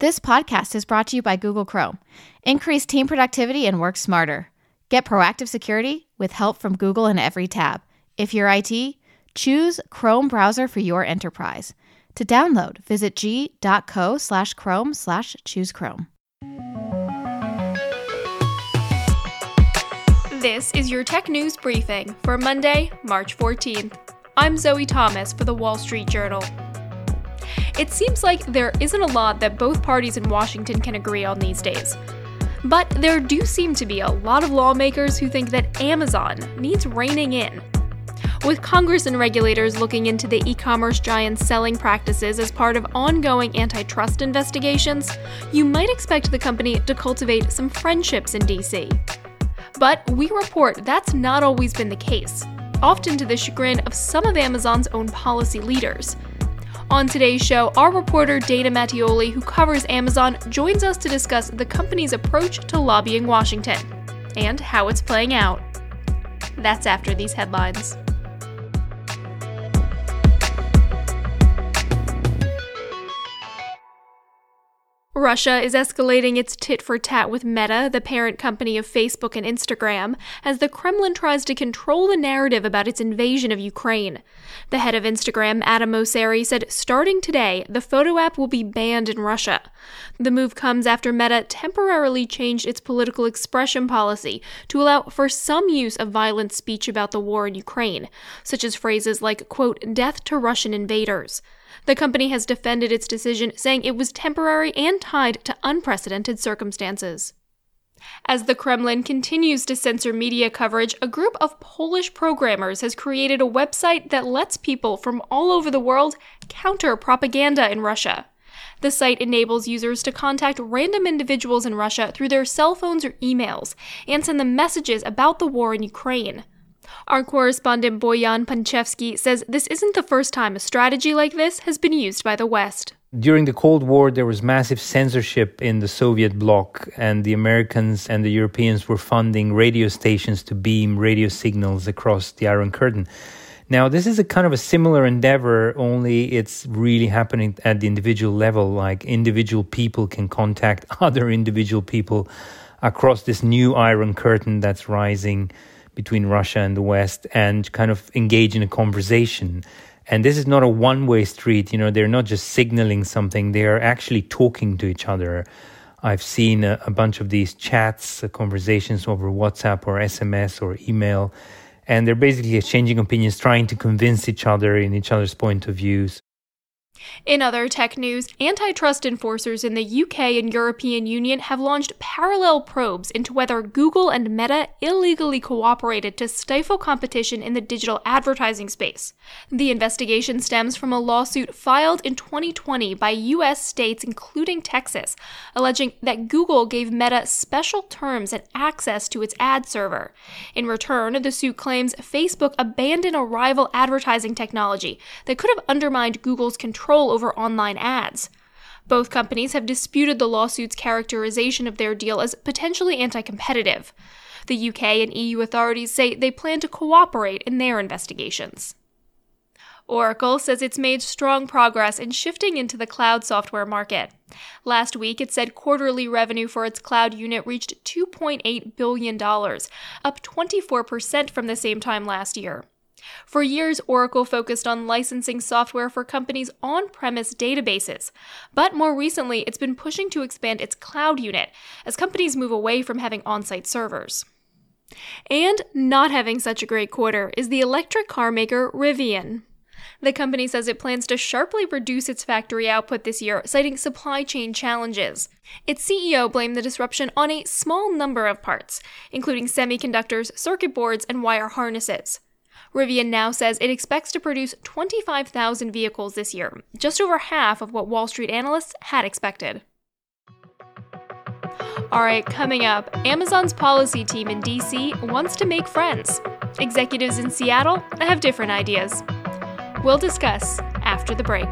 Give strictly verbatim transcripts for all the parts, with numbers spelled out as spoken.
This podcast is brought to you by Google Chrome. Increase team productivity and work smarter. Get proactive security with help from Google in every tab. If you're I T, choose Chrome browser for your enterprise. To download, visit g.co slash chrome slash choose Chrome. This is your tech news briefing for Monday, March fourteenth. I'm Zoe Thomas for The Wall Street Journal. It seems like there isn't a lot that both parties in Washington can agree on these days. But there do seem to be a lot of lawmakers who think that Amazon needs reining in. With Congress and regulators looking into the e-commerce giant's selling practices as part of ongoing antitrust investigations, you might expect the company to cultivate some friendships in D C. But we report that's not always been the case, often to the chagrin of some of Amazon's own policy leaders. On today's show, our reporter Dana Mattioli, who covers Amazon, joins us to discuss the company's approach to lobbying Washington and how it's playing out. That's after these headlines. Russia is escalating its tit-for-tat with Meta, the parent company of Facebook and Instagram, as the Kremlin tries to control the narrative about its invasion of Ukraine. The head of Instagram, Adam Mosseri, said starting today, the photo app will be banned in Russia. The move comes after Meta temporarily changed its political expression policy to allow for some use of violent speech about the war in Ukraine, such as phrases like, quote, death to Russian invaders. The company has defended its decision, saying it was temporary and tied to unprecedented circumstances. As the Kremlin continues to censor media coverage, a group of Polish programmers has created a website that lets people from all over the world counter propaganda in Russia. The site enables users to contact random individuals in Russia through their cell phones or emails and send them messages about the war in Ukraine. Our correspondent Boyan Panchevsky says this isn't the first time a strategy like this has been used by the West. During the Cold War, there was massive censorship in the Soviet bloc, and the Americans and the Europeans were funding radio stations to beam radio signals across the Iron Curtain. Now, this is a kind of a similar endeavor, only it's really happening at the individual level, like individual people can contact other individual people across this new Iron Curtain that's rising between Russia and the West, and kind of engage in a conversation. And this is not a one-way street, you know, they're not just signaling something, they are actually talking to each other. I've seen a, a bunch of these chats, uh, conversations over WhatsApp or S M S or email, and they're basically exchanging opinions, trying to convince each other in each other's point of views. In other tech news, antitrust enforcers in the U K and European Union have launched parallel probes into whether Google and Meta illegally cooperated to stifle competition in the digital advertising space. The investigation stems from a lawsuit filed in twenty twenty by U S states, including Texas, alleging that Google gave Meta special terms and access to its ad server. In return, the suit claims Facebook abandoned a rival advertising technology that could have undermined Google's control over online ads. Both companies have disputed the lawsuit's characterization of their deal as potentially anti-competitive. The U K and E U authorities say they plan to cooperate in their investigations. Oracle says it's made strong progress in shifting into the cloud software market. Last week, it said quarterly revenue for its cloud unit reached two point eight billion dollars, up twenty-four percent from the same time last year. For years, Oracle focused on licensing software for companies' on-premise databases, but more recently, it's been pushing to expand its cloud unit as companies move away from having on-site servers. And not having such a great quarter is the electric car maker Rivian. The company says it plans to sharply reduce its factory output this year, citing supply chain challenges. Its C E O blamed the disruption on a small number of parts, including semiconductors, circuit boards, and wire harnesses. Rivian now says it expects to produce twenty-five thousand vehicles this year, just over half of what Wall Street analysts had expected. All right, coming up, Amazon's policy team in D C wants to make friends. Executives in Seattle have different ideas. We'll discuss after the break.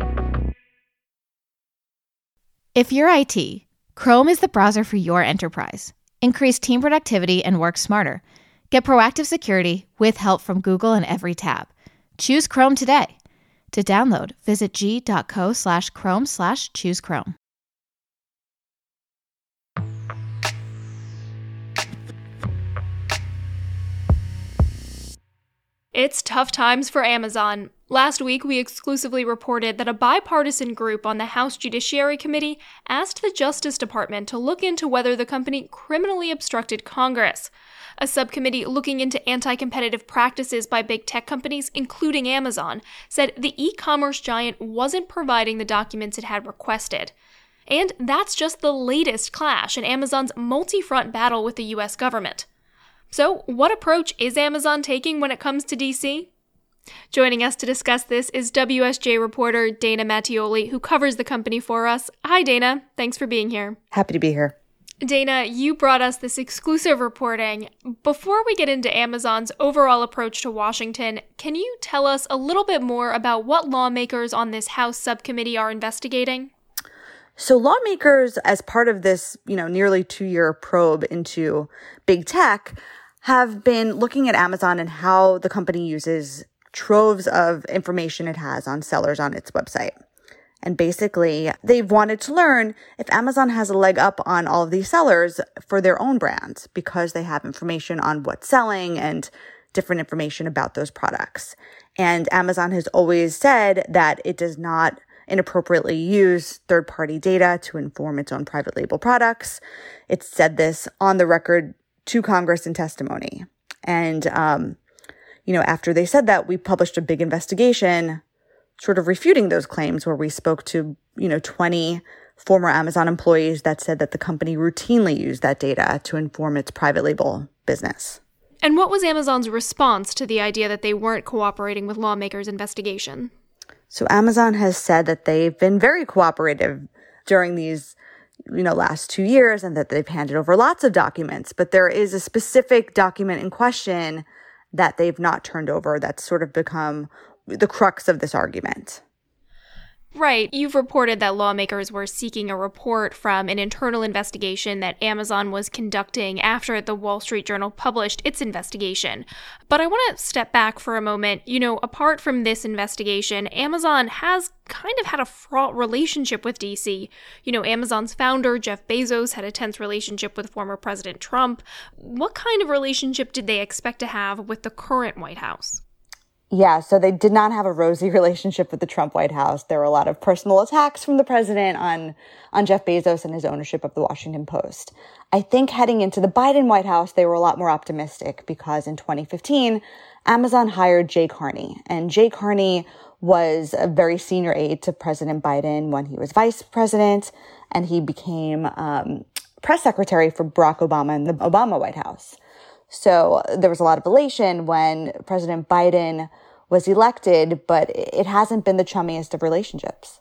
If you're I T, Chrome is the browser for your enterprise. Increase team productivity and work smarter. Get proactive security with help from Google in every tab. Choose Chrome today. To download, visit g.co slash chrome slash choose Chrome. It's tough times for Amazon. Last week, we exclusively reported that a bipartisan group on the House Judiciary Committee asked the Justice Department to look into whether the company criminally obstructed Congress. A subcommittee looking into anti-competitive practices by big tech companies, including Amazon, said the e-commerce giant wasn't providing the documents it had requested. And that's just the latest clash in Amazon's multi-front battle with the U S government. So, what approach is Amazon taking when it comes to D C? Joining us to discuss this is W S J reporter Dana Mattioli, who covers the company for us. Hi, Dana. Thanks for being here. Happy to be here. Dana, you brought us this exclusive reporting. Before we get into Amazon's overall approach to Washington, can you tell us a little bit more about what lawmakers on this House subcommittee are investigating? So lawmakers, as part of this, you know, nearly two-year probe into big tech, have been looking at Amazon and how the company uses troves of information it has on sellers on its website. And basically, they've wanted to learn if Amazon has a leg up on all of these sellers for their own brands because they have information on what's selling and different information about those products. And Amazon has always said that it does not inappropriately use third-party data to inform its own private label products. It's said this on the record to Congress in testimony. And, um, you know, after they said that, we published a big investigation sort of refuting those claims where we spoke to, you know, twenty former Amazon employees that said that the company routinely used that data to inform its private label business. And what was Amazon's response to the idea that they weren't cooperating with lawmakers' investigation? So Amazon has said that they've been very cooperative during these you know, last two years and that they've handed over lots of documents. But there is a specific document in question that they've not turned over that's sort of become the crux of this argument. Right. You've reported that lawmakers were seeking a report from an internal investigation that Amazon was conducting after the Wall Street Journal published its investigation. But I want to step back for a moment. You know, apart from this investigation, Amazon has kind of had a fraught relationship with D C. You know, Amazon's founder, Jeff Bezos, had a tense relationship with former President Trump. What kind of relationship did they expect to have with the current White House? Yeah, so they did not have a rosy relationship with the Trump White House. There were a lot of personal attacks from the president on, on Jeff Bezos and his ownership of the Washington Post. I think heading into the Biden White House, they were a lot more optimistic because in twenty fifteen, Amazon hired Jay Carney. And Jay Carney was a very senior aide to President Biden when he was vice president, and he became um, press secretary for Barack Obama in the Obama White House. So there was a lot of elation when President Biden was elected, but it hasn't been the chummiest of relationships.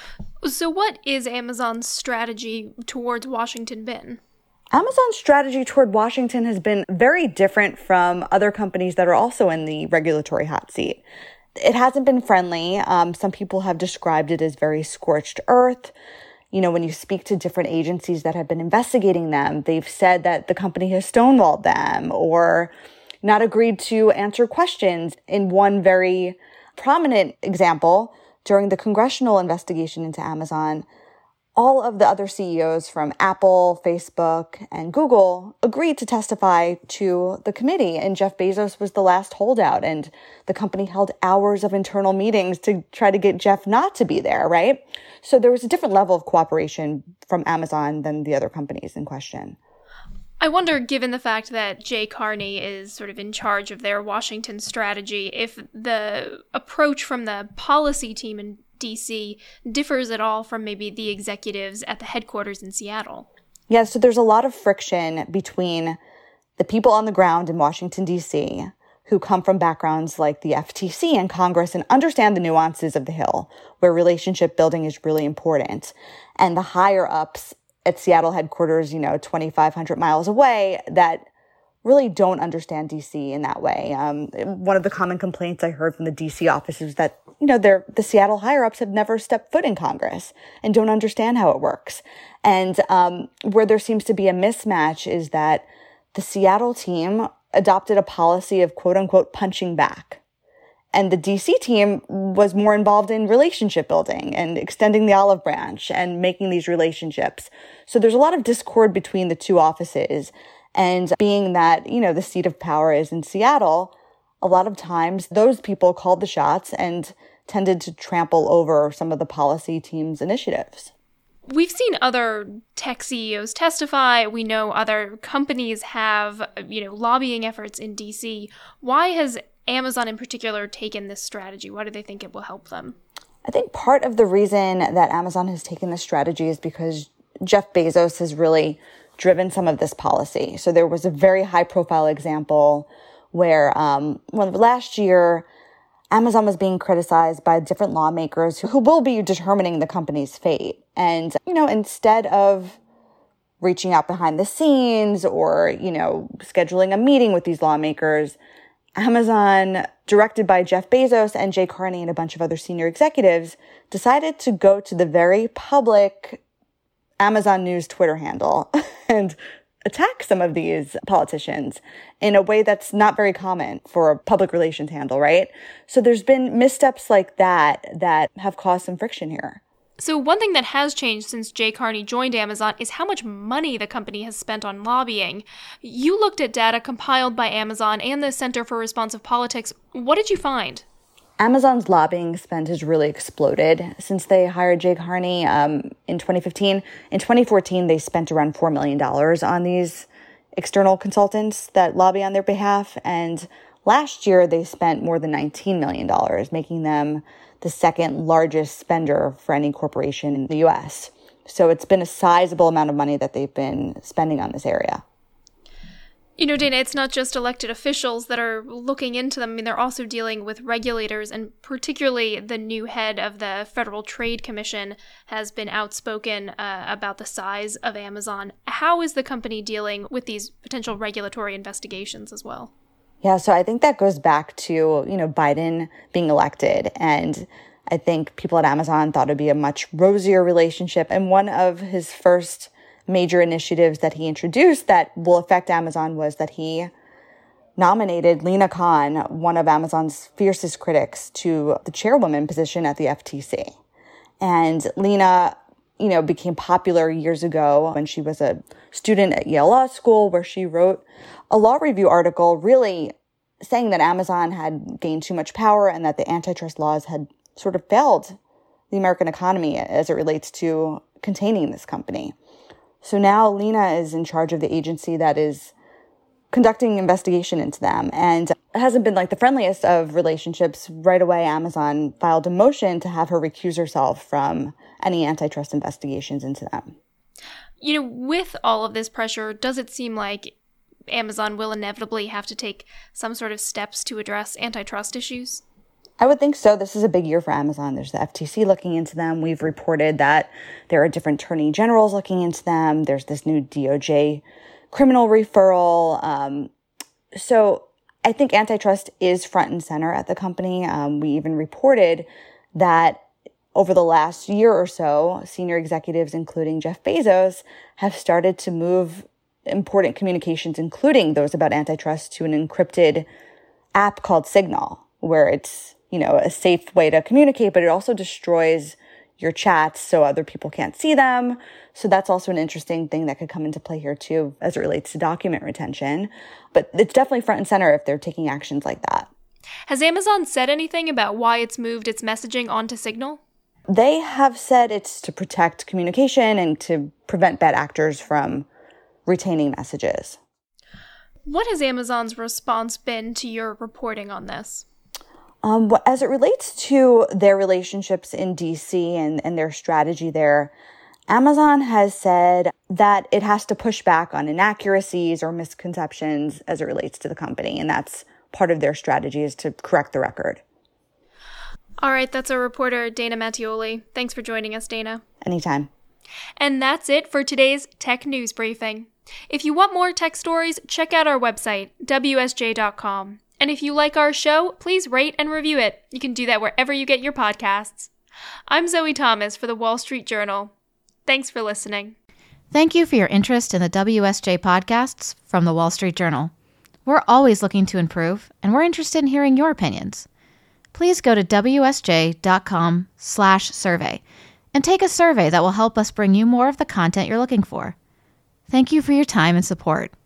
So what is Amazon's strategy towards Washington been? Amazon's strategy toward Washington has been very different from other companies that are also in the regulatory hot seat. It hasn't been friendly. Um, some people have described it as very scorched earth. You know, when you speak to different agencies that have been investigating them, they've said that the company has stonewalled them or not agreed to answer questions. In one very prominent example, during the congressional investigation into Amazon, all of the other C E Os from Apple, Facebook, and Google agreed to testify to the committee. And Jeff Bezos was the last holdout. And the company held hours of internal meetings to try to get Jeff not to be there, right? So there was a different level of cooperation from Amazon than the other companies in question. I wonder, given the fact that Jay Carney is sort of in charge of their Washington strategy, if the approach from the policy team in D C differs at all from maybe the executives at the headquarters in Seattle. Yeah, so there's a lot of friction between the people on the ground in Washington, D C, who come from backgrounds like the F T C and Congress and understand the nuances of the Hill, where relationship building is really important, and the higher ups at Seattle headquarters, you know, twenty-five hundred miles away, that really don't understand D C in that way. Um, one of the common complaints I heard from the D C office is that, you know, they're, the Seattle higher-ups have never stepped foot in Congress and don't understand how it works. And um, where there seems to be a mismatch is that the Seattle team adopted a policy of quote-unquote punching back. And the D C team was more involved in relationship building and extending the olive branch and making these relationships. So there's a lot of discord between the two offices. And being that, you know, the seat of power is in Seattle, a lot of times those people called the shots and tended to trample over some of the policy team's initiatives. We've seen other tech C E Os testify. We know other companies have, you know, lobbying efforts in D C. Why has Amazon in particular taken this strategy? Why do they think it will help them? I think part of the reason that Amazon has taken this strategy is because Jeff Bezos has really driven some of this policy. So there was a very high-profile example where um, well, last year, Amazon was being criticized by different lawmakers who will be determining the company's fate. And, you know, instead of reaching out behind the scenes or, you know, scheduling a meeting with these lawmakers, Amazon, directed by Jeff Bezos and Jay Carney and a bunch of other senior executives, decided to go to the very public Amazon News Twitter handle and attack some of these politicians in a way that's not very common for a public relations handle, right? So there's been missteps like that that have caused some friction here. So one thing that has changed since Jay Carney joined Amazon is how much money the company has spent on lobbying. You looked at data compiled by Amazon and the Center for Responsive Politics. What did you find? Amazon's lobbying spend has really exploded since they hired Jay Carney um, in twenty fifteen. In twenty fourteen, they spent around four million dollars on these external consultants that lobby on their behalf. And last year, they spent more than nineteen million dollars, making them the second largest spender for any corporation in the U S. So it's been a sizable amount of money that they've been spending on this area. You know, Dana, it's not just elected officials that are looking into them. I mean, they're also dealing with regulators, and particularly the new head of the Federal Trade Commission has been outspoken uh, about the size of Amazon. How is the company dealing with these potential regulatory investigations as well? Yeah, so I think that goes back to, you know, Biden being elected. And I think people at Amazon thought it'd be a much rosier relationship. And one of his first major initiatives that he introduced that will affect Amazon was that he nominated Lina Khan, one of Amazon's fiercest critics, to the chairwoman position at the F T C. And Lina, you know, became popular years ago when she was a student at Yale Law School, where she wrote a law review article really saying that Amazon had gained too much power and that the antitrust laws had sort of failed the American economy as it relates to containing this company. So now Lina is in charge of the agency that is conducting an investigation into them. And it hasn't been like the friendliest of relationships. Right away, Amazon filed a motion to have her recuse herself from any antitrust investigations into them. You know, with all of this pressure, does it seem like Amazon will inevitably have to take some sort of steps to address antitrust issues? I would think so. This is a big year for Amazon. There's the F T C looking into them. We've reported that there are different attorney generals looking into them. There's this new D O J criminal referral. Um, so I think antitrust is front and center at the company. Um, we even reported that over the last year or so, senior executives, including Jeff Bezos, have started to move important communications, including those about antitrust, to an encrypted app called Signal, where it's, you know, a safe way to communicate, but it also destroys your chats so other people can't see them. So that's also an interesting thing that could come into play here too, as it relates to document retention. But it's definitely front and center if they're taking actions like that. Has Amazon said anything about why it's moved its messaging onto Signal? They have said it's to protect communication and to prevent bad actors from retaining messages. What has Amazon's response been to your reporting on this? Um, as it relates to their relationships in D C and, and their strategy there, Amazon has said that it has to push back on inaccuracies or misconceptions as it relates to the company. And that's part of their strategy, is to correct the record. All right, that's our reporter, Dana Mattioli. Thanks for joining us, Dana. Anytime. And that's it for today's Tech News Briefing. If you want more tech stories, check out our website, W S J dot com. And if you like our show, please rate and review it. You can do that wherever you get your podcasts. I'm Zoe Thomas for the Wall Street Journal. Thanks for listening. Thank you for your interest in the W S J podcasts from the Wall Street Journal. We're always looking to improve, and we're interested in hearing your opinions. Please go to W S J dot com slash survey and take a survey that will help us bring you more of the content you're looking for. Thank you for your time and support.